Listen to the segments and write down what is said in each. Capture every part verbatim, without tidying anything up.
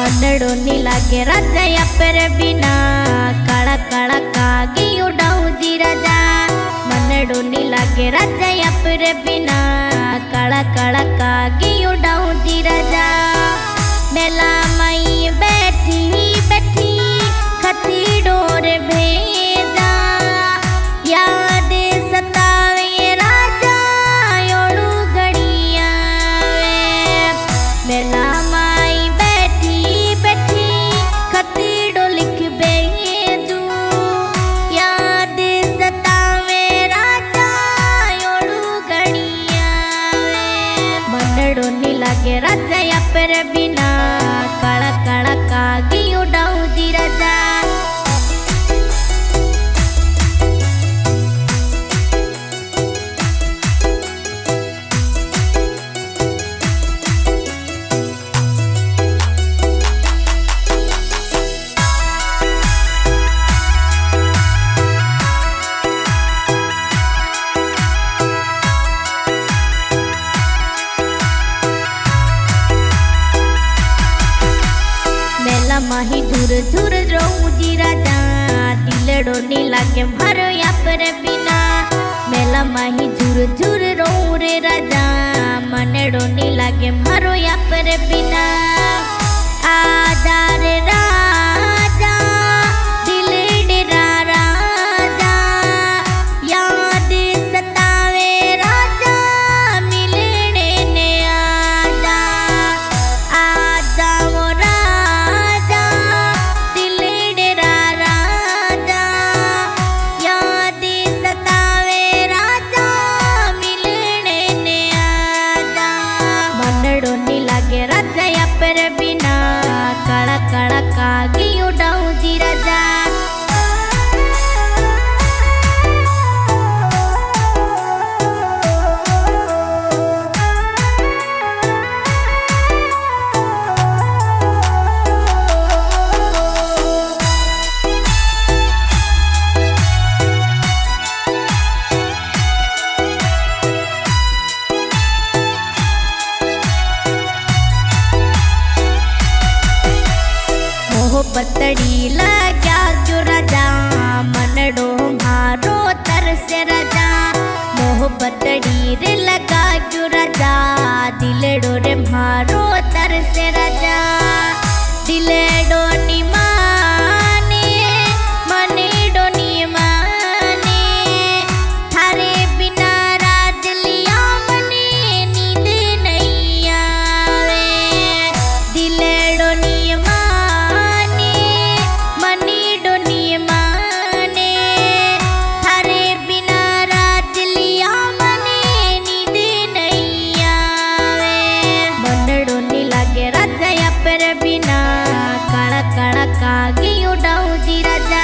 मनड़ो नी लागे राजा पर बिना काला काला कागी उड़ाऊ जी राजा। मनड़ो नी लागे राजा पर बिना काला काला कागी उड़ाऊ जी राजा। मेला माई बैठी बैठी खती डोर भेजा याद सतावे राजा योड़ू घड़िया। मेला माई बैठी बैठी खती डो लिख भेजू याद सतावे राजा योड़ू घड़िया। मनड़ो नी लागे राजा पर बिना काला काला कागी उड़ाऊ जी राजा। माही झुर झुर रोऊ जी राजा दिलड़ो नी लागे मारो या पर बिना। मेला माही झुर झुर रोऊ रे राजा मनड़ो नी लागे मारो या पर बिना। आजा रे राजा दिल डेरा राजा याद सतावे राजा मिलने ने आजा। आजा वो राजा पर बिना काला काला कागी उड़ाऊ जी राजा। पतड़ी लग्या जो राजा मनड़ो मारो तरसे राजा। मोह पतड़ी रे लगा जो राजा दिलड़ो रे मारो तरसे राजा। दिलड़ो नी माने मनड़ो नी माने थारे बिना राज लिया मने नींद नहीं आवे। दिलड़ो नी पर बिना काला काला कागी उड़ाऊ जी राजा।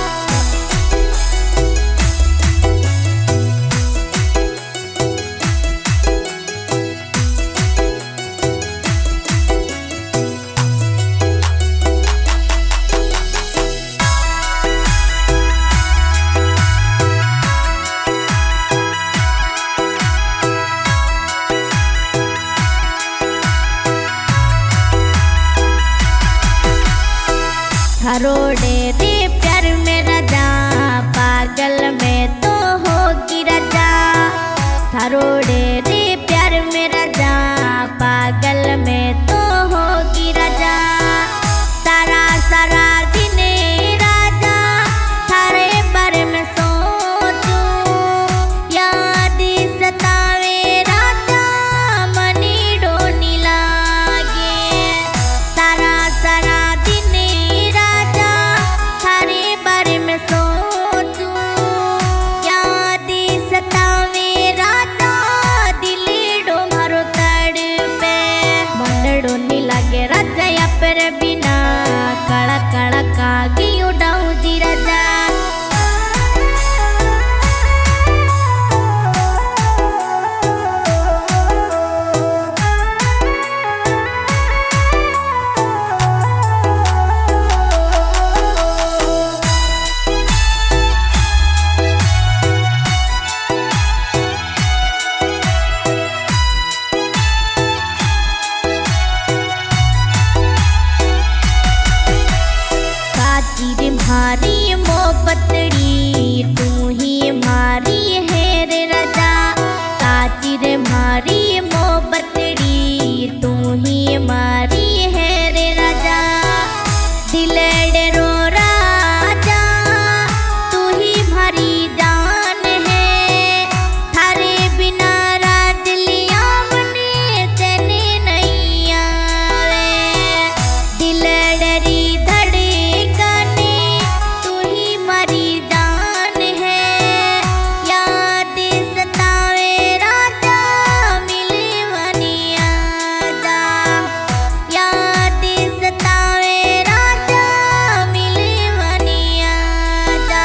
हरोड़े रे प्यार में राजा पागल में तो होगी राजा। हरोड़े रे प्यार में राजा पागल में तो होगी राजा। सारा सारा दिन राजा थारे बारे में सोचूं याद सतावे राजा मनी डोनी लागे। सारा सारा राजा पर बिना काला काला कागी उड़ाऊ जी राजा। मोहब्बतड़ी तू ही मारी है रे राजा साची रे मारी मोहब्बतड़ी तू ही मारी है रे राजा दिलड़े रो राजा तू ही मारी जान है थारे बिना रात लिया बने तेने नहीं आवे दिलड़री धड़कने तू ही मारी जान है याद सतावे राजा मिले वनी आजा याद सतावे राजा मिले वनी आजा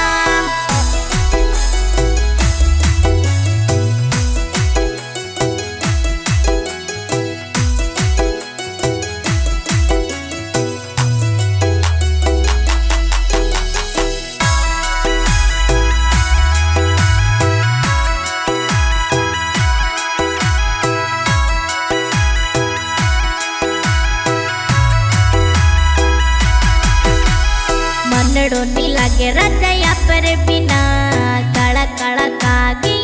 मनड़ो नी लागे राजा या पर बिना काला काला कागी